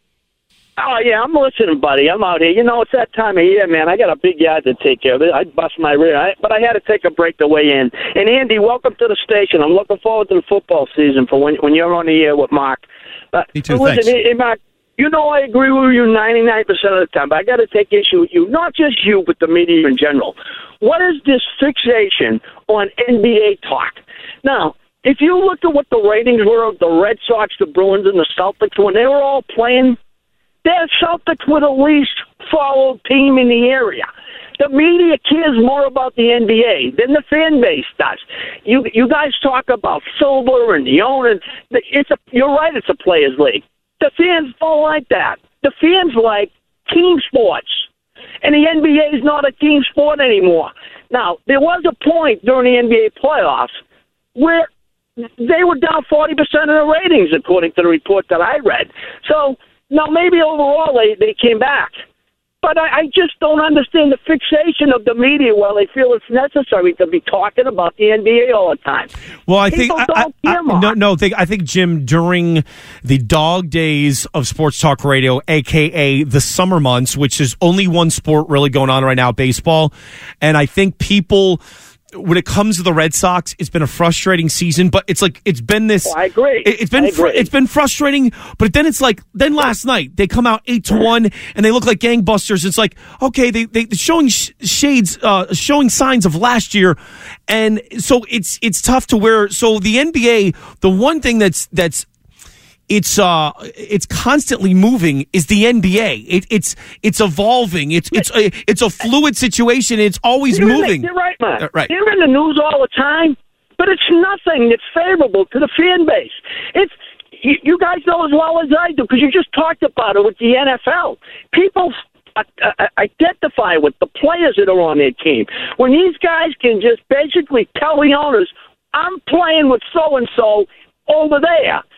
Speaker 7: Oh, yeah, I'm listening, buddy. I'm out here. You know, it's that time of year, man. I got a big yard to take care of. I bust my rear, I, but I had to take a break to weigh in. And, Andy, welcome to the station. I'm looking forward to the football season for when when you're on the air with Mark. But,
Speaker 3: Me too,
Speaker 7: listen,
Speaker 3: thanks.
Speaker 7: hey, hey, Mark, you know I agree with you ninety-nine percent of the time, but I got to take issue with you, not just you, but the media in general. What is this fixation on N B A talk? Now, if you look at what the ratings were of the Red Sox, the Bruins, and the Celtics when they were all playing, their Celtics were the least followed team in the area. The media cares more about the N B A than the fan base does. You you guys talk about Silver and the owner. It's a you're right. It's a players' league. The fans don't like that. The fans like team sports, and the N B A is not a team sport anymore. Now there was a point during the N B A playoffs where they were down forty percent of the ratings, according to the report that I read. So. Now, maybe overall they, they came back. But I, I just don't understand the fixation of the media while they feel it's necessary to be talking about the N B A all the time.
Speaker 11: Well, I
Speaker 7: People
Speaker 11: think
Speaker 7: don't
Speaker 11: I, I,
Speaker 7: care, Mark.
Speaker 11: no, no. Think, I think Jim, during the dog days of sports talk radio, aka the summer months, which is only one sport really going on right now, baseball, and I think people. When it comes to the Red Sox, it's been a frustrating season, but it's like it's been this.
Speaker 7: Oh, I agree.
Speaker 11: It, it's been
Speaker 7: I
Speaker 11: fr-
Speaker 7: agree.
Speaker 11: it's been frustrating, but then it's like then last night they come out eight to one and they look like gangbusters. It's like okay, they they they're showing sh- shades, uh, showing signs of last year, and so it's it's tough to where. So the N B A, the one thing that's that's. It's uh, it's constantly moving. Is the N B A? It, it's it's evolving. It's it's a, it's a fluid situation. It's always
Speaker 7: You're in the-
Speaker 11: moving.
Speaker 7: You're right, man.
Speaker 11: Uh, right.
Speaker 7: You're in the news all the time, but it's nothing that's favorable to the fan base. It's you, you guys know as well as I do because you just talked about it with the N F L. People uh, uh, identify with the players that are on their team. When these guys can just basically tell the owners, "I'm playing with so and so over there."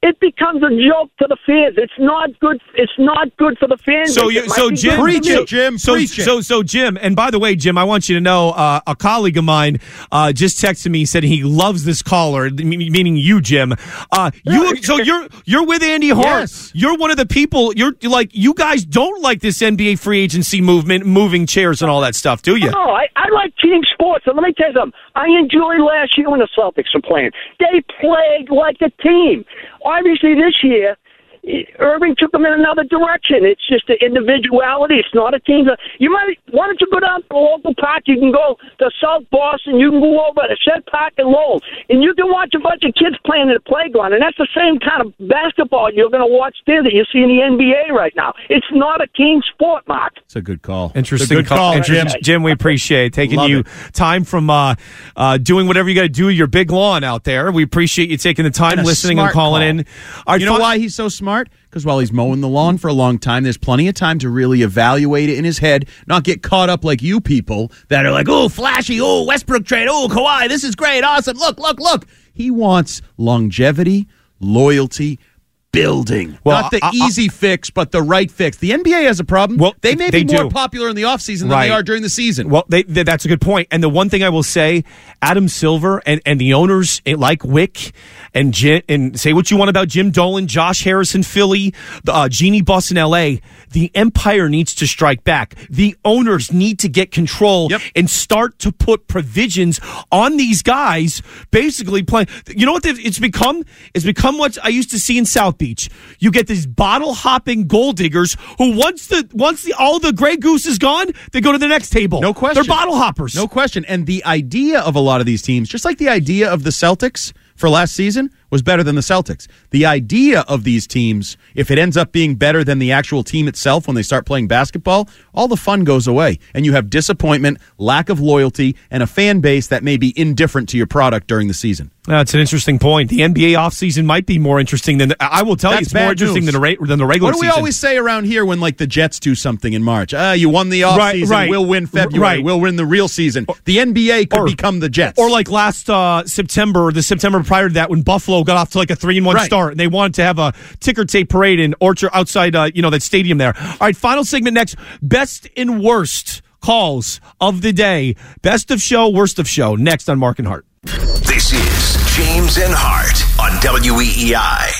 Speaker 7: it becomes a joke to the fans. It's not good. It's not good for the fans.
Speaker 11: So, you, so Jim,
Speaker 3: preach
Speaker 11: so,
Speaker 3: it, Jim.
Speaker 11: So,
Speaker 3: Preach it.
Speaker 11: so, so, Jim. And by the way, Jim, I want you to know, uh, a colleague of mine uh, just texted me, said he loves this caller, meaning you, Jim. Uh, you, so you're you're with Andy Hart.
Speaker 3: Yes.
Speaker 11: You're one of the people. You're like you guys don't like this N B A free agency movement, moving chairs and all that stuff, do you?
Speaker 7: No, I, I like team sports. And let me tell you something. I enjoyed last year when the Celtics were playing. They played like a team. Obviously, this year, Irving took them in another direction. It's just an individuality. It's not a team. You might, why don't you go down to the local park? You can go to South Boston. You can go over to Shed Park and Lowell, and you can watch a bunch of kids playing in the playground. And that's the same kind of basketball you're going to watch there that you see in the N B A right now. It's not a team sport, Mark.
Speaker 3: It's a good call.
Speaker 11: Interesting
Speaker 3: good call,
Speaker 11: Jim. Jim, we appreciate taking
Speaker 3: Love
Speaker 11: you
Speaker 3: it.
Speaker 11: time from uh, uh, doing whatever you got to do your big lawn out there. We appreciate you taking the time,
Speaker 3: And a
Speaker 11: listening, and
Speaker 3: smart
Speaker 11: calling
Speaker 3: call.
Speaker 11: in. Our
Speaker 3: You know
Speaker 11: fun-
Speaker 3: why he's so smart? Because while he's mowing the lawn for a long time, there's plenty of time to really evaluate it in his head, not get caught up like you people that are like, oh, flashy, oh, Westbrook trade, oh, Kawhi, this is great, awesome, look, look, look. He wants longevity, loyalty, building.
Speaker 11: Well,
Speaker 3: not the
Speaker 11: I- I-
Speaker 3: easy fix, but the right fix. The N B A has a problem.
Speaker 11: Well,
Speaker 3: they may
Speaker 11: they
Speaker 3: be more
Speaker 11: do.
Speaker 3: popular in the offseason than
Speaker 11: Right.
Speaker 3: they are during the season.
Speaker 11: Well, they, they, that's a good point. And the one thing I will say, Adam Silver and, and the owners eh, like Wick and Jim, and say what you want about Jim Dolan, Josh Harris in Philly, the uh, Jeannie Buss in L A, the empire needs to strike back. The owners need to get control
Speaker 3: Yep.
Speaker 11: and start to put provisions on these guys basically playing. You know what they've- it's become? It's become what I used to see in South Beach. You get these bottle hopping gold diggers who once the once the all the Grey Goose is gone, they go to the next table.
Speaker 3: No question.
Speaker 11: They're bottle hoppers.
Speaker 3: No question. And the idea of a lot of these teams, just like the idea of the Celtics for last season, was better than the Celtics. The idea of these teams, if it ends up being better than the actual team itself when they start playing basketball, all the fun goes away. And you have disappointment, lack of loyalty, and a fan base that may be indifferent to your product during the season.
Speaker 11: That's an interesting point. The N B A offseason might be more interesting than I will tell
Speaker 3: That's
Speaker 11: you. It's more
Speaker 3: bad
Speaker 11: interesting
Speaker 3: news.
Speaker 11: than the ra- than the regular
Speaker 3: What do we
Speaker 11: season.
Speaker 3: always say around here when like the Jets do something in March? Ah, you won the offseason.
Speaker 11: Right, right.
Speaker 3: We'll win February.
Speaker 11: Right.
Speaker 3: We'll win the real season. The N B A could
Speaker 11: or-
Speaker 3: become the Jets.
Speaker 11: Or like last uh, September, the September prior to that, when Buffalo got off to like a three and one
Speaker 3: Right.
Speaker 11: start, and they wanted to have a ticker tape parade in Orchard outside, uh, you know, that stadium there. All right, final segment next. Best and worst calls of the day. Best of show, worst of show. Next on Mark and Hart.
Speaker 6: This is James and Hart on W E E I.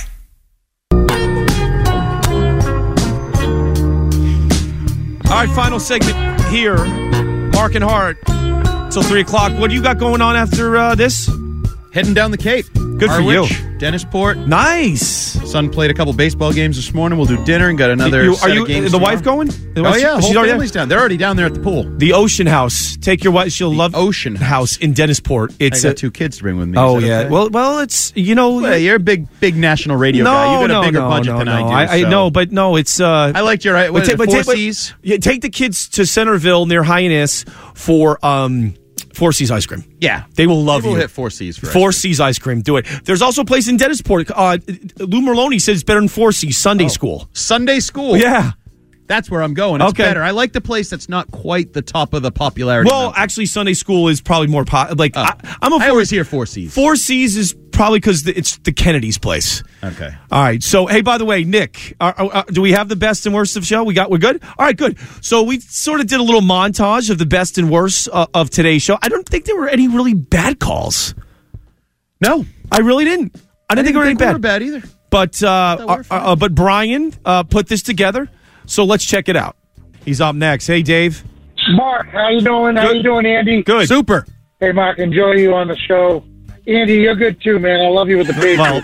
Speaker 11: All right, final segment here. Mark and Hart. Till three o'clock. What do you got going on after uh, this?
Speaker 3: Heading down the Cape.
Speaker 11: Good for you.
Speaker 3: Dennisport.
Speaker 11: Nice.
Speaker 3: Son played a couple baseball games this morning. We'll do dinner and got another
Speaker 11: You-
Speaker 3: set
Speaker 11: are you
Speaker 3: of games
Speaker 11: the
Speaker 3: tomorrow.
Speaker 11: wife going? The
Speaker 3: Oh
Speaker 11: wife-
Speaker 3: yeah,
Speaker 11: she's
Speaker 3: whole
Speaker 11: already
Speaker 3: family's down. They're already down there at the pool.
Speaker 11: The Ocean House. Take your wife. She'll love
Speaker 3: Ocean
Speaker 11: House in Dennisport. It's
Speaker 3: I got
Speaker 11: a,
Speaker 3: two kids to bring with me.
Speaker 11: Oh
Speaker 3: Is that
Speaker 11: yeah.
Speaker 3: okay?
Speaker 11: Well, well, it's you know.
Speaker 3: Well, you're a big, big national radio
Speaker 11: no,
Speaker 3: guy. You got
Speaker 11: no,
Speaker 3: a bigger
Speaker 11: no,
Speaker 3: budget
Speaker 11: no,
Speaker 3: than
Speaker 11: no.
Speaker 3: I do.
Speaker 11: I, I
Speaker 3: so-
Speaker 11: know, but no, it's. Uh,
Speaker 3: I liked your right. What
Speaker 11: but
Speaker 3: is
Speaker 11: ta-
Speaker 3: it,
Speaker 11: but
Speaker 3: Four
Speaker 11: ta- but-
Speaker 3: Seas.
Speaker 11: Yeah, take the kids to Centerville near Hyannis for um, Four Seas ice cream.
Speaker 3: Yeah,
Speaker 11: They will love
Speaker 3: We'll
Speaker 11: you.
Speaker 3: hit Four Seas for
Speaker 11: Four
Speaker 3: ice
Speaker 11: Seas ice cream. Do it. There's also a place in Dennisport. Uh, Lou Merlone says it's better than Four Seas Sunday
Speaker 3: Oh.
Speaker 11: School.
Speaker 3: Sunday school.
Speaker 11: Yeah.
Speaker 3: That's where I'm going. It's
Speaker 11: Okay.
Speaker 3: better. I like the place that's not quite the top of the popularity.
Speaker 11: Well,
Speaker 3: mountain.
Speaker 11: actually, Sunday School is probably more po- like
Speaker 3: Oh.
Speaker 11: I, I'm a
Speaker 3: I
Speaker 11: Four,
Speaker 3: always hear Four Seas.
Speaker 11: Four Seas is probably because it's the Kennedy's place.
Speaker 3: Okay.
Speaker 11: All right. So, hey, by the way, Nick, uh, uh, do we have the best and worst of show? We got, we're good. All right, good. So we sort of did a little montage of the best and worst uh, of today's show. I don't think there were any really bad calls.
Speaker 3: No,
Speaker 11: I really didn't. I didn't, think there were any
Speaker 3: we
Speaker 11: bad.
Speaker 3: were bad either.
Speaker 11: But uh,
Speaker 3: we're
Speaker 11: uh,
Speaker 3: fine.
Speaker 11: uh, but Brian uh, put this together. So let's check it out. He's up next. Hey, Dave.
Speaker 12: Mark, how you doing? How
Speaker 11: Good.
Speaker 12: you doing, Andy?
Speaker 11: Good.
Speaker 3: Super.
Speaker 12: Hey, Mark, enjoy you on the show. Andy, you're good too, man. I love you with the baby.
Speaker 11: Well,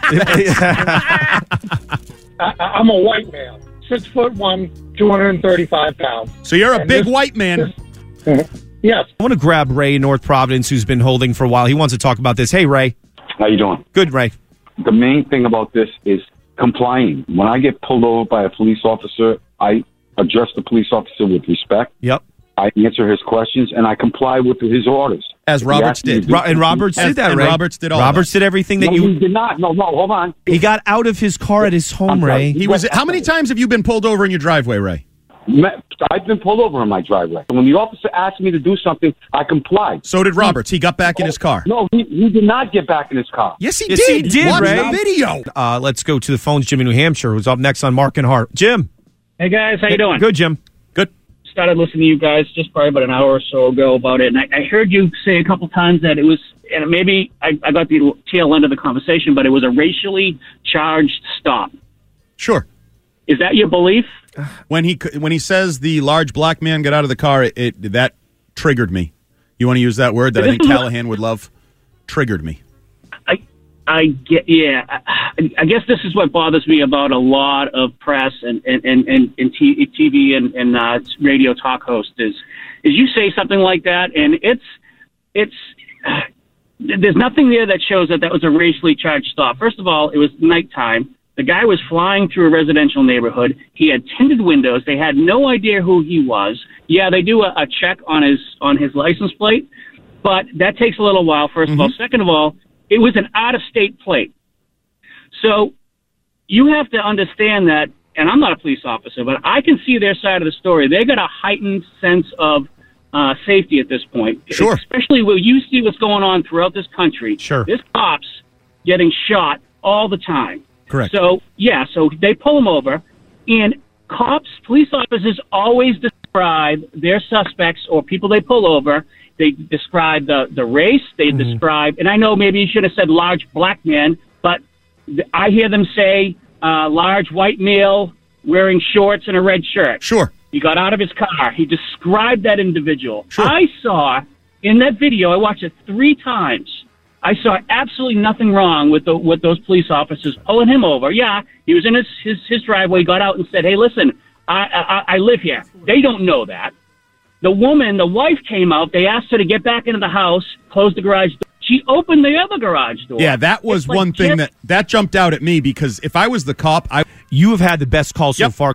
Speaker 12: I, I'm a white male, six foot one, two hundred thirty-five pounds.
Speaker 3: So you're a
Speaker 12: And
Speaker 3: big
Speaker 12: this-
Speaker 3: white man.
Speaker 12: Yes.
Speaker 11: I want to grab Ray in North Providence, who's been holding for a while. He wants to talk about this. Hey, Ray.
Speaker 13: How you doing?
Speaker 11: Good, Ray.
Speaker 13: The main thing about this is complying. When I get pulled over by a police officer, I address the police officer with respect.
Speaker 11: Yep.
Speaker 13: I answer his questions, and I comply with his orders.
Speaker 3: As
Speaker 13: If he
Speaker 3: Roberts
Speaker 13: asks me to
Speaker 3: did.
Speaker 13: do
Speaker 11: Ro- and Roberts
Speaker 3: And-
Speaker 11: did that,
Speaker 3: and
Speaker 11: Ray.
Speaker 3: Roberts did all
Speaker 11: Roberts
Speaker 3: that.
Speaker 11: did everything that
Speaker 13: No,
Speaker 11: you.
Speaker 13: he did not. No, no, hold on.
Speaker 11: He got out of his car at his home,
Speaker 13: I'm sorry.
Speaker 11: Ray.
Speaker 3: He was. How many times have you been pulled over in your driveway, Ray?
Speaker 13: I've been pulled over in my driveway. When the officer asked me to do something, I complied.
Speaker 3: So did Roberts. He got back in his car.
Speaker 13: No, he, he did not get back in his car.
Speaker 3: Yes, he
Speaker 11: yes,
Speaker 3: did.
Speaker 11: He did,
Speaker 3: Watch
Speaker 11: Ray.
Speaker 3: the video.
Speaker 11: Uh, let's go to the phones. Jim in New Hampshire, who's up next on Mark and Hart. Jim.
Speaker 14: Hey, guys. How you doing?
Speaker 11: Good, Jim.
Speaker 3: Good.
Speaker 14: Started listening to you guys just probably about an hour or so ago about it, and I, I heard you say a couple times that it was, and maybe I, I got the tail end of the conversation, but it was a racially charged stop.
Speaker 3: Sure.
Speaker 14: Is that your belief?
Speaker 3: When he when he says the large black man got out of the car, it, it that triggered me. You want to use that word that I think Callahan would love? Triggered me.
Speaker 14: I I get yeah. I, I guess this is what bothers me about a lot of press and and and, and, and T V and, and uh, radio talk hosts is is you say something like that and it's it's. Uh, there's nothing there that shows that that was a racially charged stop. First of all, it was nighttime. The guy was flying through a residential neighborhood. He had tinted windows. They had no idea who he was. Yeah, they do a, a check on his on his license plate, but that takes a little while, first mm-hmm. of all. Second of all, it was an out-of-state plate. So you have to understand that, and I'm not a police officer, but I can see their side of the story. They got a heightened sense of uh, safety at this point.
Speaker 3: Sure.
Speaker 14: Especially when you see what's going on throughout this country.
Speaker 11: Sure.
Speaker 14: This cop's getting shot all the time.
Speaker 3: Correct.
Speaker 14: So, yeah, so they pull him over, and cops, police officers always describe their suspects or people they pull over. They describe the, the race. They mm-hmm. describe, and I know maybe you should have said large black man, but th- I hear them say uh, large white male wearing shorts and a red shirt.
Speaker 3: Sure.
Speaker 14: He got out of his car. He described that individual.
Speaker 3: Sure.
Speaker 14: I saw in that video, I watched it three times, I saw absolutely nothing wrong with the, with those police officers pulling him over. Yeah, he was in his, his, his driveway, got out and said, hey, listen, I, I, I live here. They don't know that. The woman, the wife came out. They asked her to get back into the house, close the garage door. She opened the other garage door.
Speaker 3: Yeah, that was
Speaker 14: it's like
Speaker 3: one thing
Speaker 14: just,
Speaker 3: that, that jumped out at me because if I was the cop, I
Speaker 11: you have had the best call so
Speaker 3: yep.
Speaker 11: far.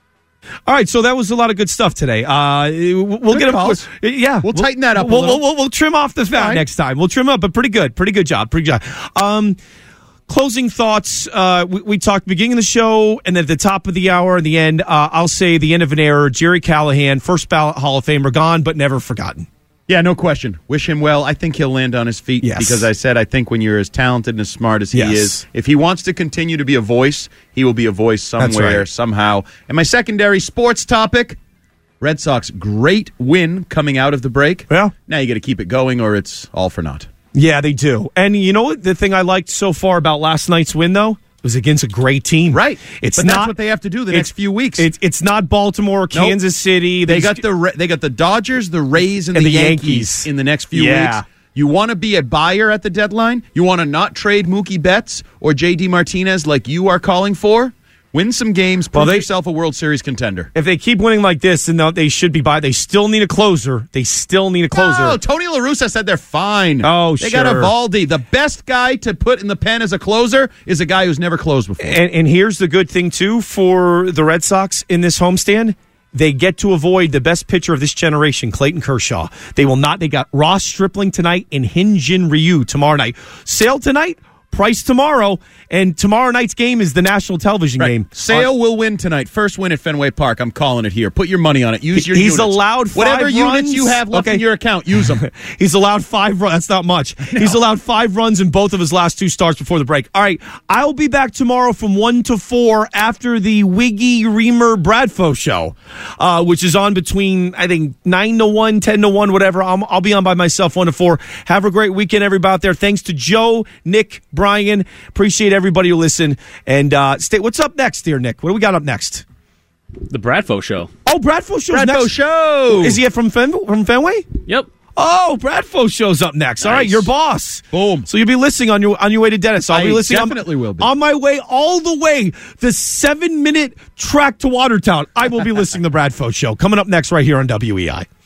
Speaker 11: All right, so that was a lot of good stuff today. Uh, we'll
Speaker 3: good
Speaker 11: get
Speaker 3: calls.
Speaker 11: a, yeah,
Speaker 3: we'll, we'll tighten that up.
Speaker 11: We'll,
Speaker 3: a little.
Speaker 11: We'll, we'll, we'll trim off the fat
Speaker 3: right.
Speaker 11: next time. We'll trim up, but pretty good, pretty good job, pretty good job. Um, closing thoughts. Uh, we, we talked beginning of the show, and then at the top of the hour, and the end. Uh, I'll say the end of an era. Jerry Callahan, first ballot Hall of Famer, gone but never forgotten.
Speaker 3: Yeah, no question. Wish him well. I think he'll land on his feet
Speaker 11: yes.
Speaker 3: because I said I think when you're as talented and as smart as he
Speaker 11: yes.
Speaker 3: is, if he wants to continue to be a voice, he will be a voice somewhere,
Speaker 11: right.
Speaker 3: somehow. And my secondary sports topic, Red Sox great win coming out of the break.
Speaker 11: Yeah.
Speaker 3: Now you got to keep it going or it's all for naught.
Speaker 11: Yeah, they do. And you know what? The thing I liked so far about last night's win, though, was against a great team.
Speaker 3: Right.
Speaker 11: It's
Speaker 3: but
Speaker 11: not
Speaker 3: that's what they have to do the next few weeks.
Speaker 11: It's, it's not Baltimore, Kansas nope. City.
Speaker 3: They got the they got the Dodgers, the Rays, and,
Speaker 11: and
Speaker 3: the,
Speaker 11: the
Speaker 3: Yankees,
Speaker 11: Yankees
Speaker 3: in the next few
Speaker 11: yeah.
Speaker 3: weeks. You want to be a buyer at the deadline? You want to not trade Mookie Betts or J D Martinez like you are calling for? Win some games, prove well, they, yourself a World Series contender.
Speaker 11: If they keep winning like this, then they should be by. They still need a closer. They still need a closer.
Speaker 3: No, Tony La Russa said they're fine.
Speaker 11: Oh,
Speaker 3: they
Speaker 11: sure.
Speaker 3: got Eovaldi. The best guy to put in the pen as a closer is a guy who's never closed before.
Speaker 11: And, and here's the good thing, too, for the Red Sox in this homestand. They get to avoid the best pitcher of this generation, Clayton Kershaw. They will not. They got Ross Stripling tonight and Hyun-Jin Ryu tomorrow night. Sale tonight. Price tomorrow, and tomorrow night's game is the national television
Speaker 3: right.
Speaker 11: game.
Speaker 3: Sale
Speaker 11: On,
Speaker 3: will win tonight. First win at Fenway Park. I'm calling it here. Put your money on it. Use your
Speaker 11: He's
Speaker 3: units.
Speaker 11: allowed five
Speaker 3: Whatever
Speaker 11: runs.
Speaker 3: units you have left
Speaker 11: okay.
Speaker 3: in your account, use them.
Speaker 11: He's allowed five runs. That's not much. No. He's allowed five runs in both of his last two starts before the break. All right, I'll be back tomorrow from one to four after the Wiggy Reamer Bradfo show, uh, which is on between, I think, nine to one, ten to one, whatever. I'll, I'll be on by myself one to four. Have a great weekend, everybody out there. Thanks to Joe, Nick, Brian. Appreciate everybody who listened. And uh, stay. What's up next, dear Nick? What do we got up next?
Speaker 8: The Bradfo Show.
Speaker 11: Oh, Bradfo Show's
Speaker 3: Bradfo
Speaker 11: next.
Speaker 3: Show.
Speaker 11: Is he from, Fen- from Fenway?
Speaker 8: Yep.
Speaker 11: Oh, Bradfo Show's up next. Nice. All right, your boss.
Speaker 3: Boom.
Speaker 11: So you'll be listening on your on your way to Dennis. I'll
Speaker 3: I
Speaker 11: be listening.
Speaker 3: definitely
Speaker 11: on,
Speaker 3: will be.
Speaker 11: On my way all the way, the seven-minute track to Watertown. I will be listening to the Bradfo Show. Coming up next right here on W E I.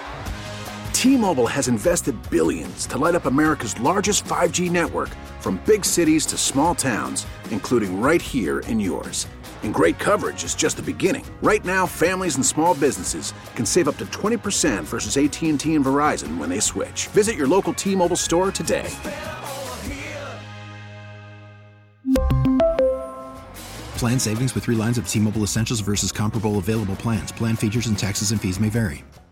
Speaker 4: T-Mobile has invested billions to light up America's largest five G network, from big cities to small towns, including right here in yours. And great coverage is just the beginning. Right now, families and small businesses can save up to twenty percent versus A T and T and Verizon when they switch. Visit your local T-Mobile store today.
Speaker 5: Plan savings with three lines of T-Mobile Essentials versus comparable available plans. Plan features and taxes and fees may vary.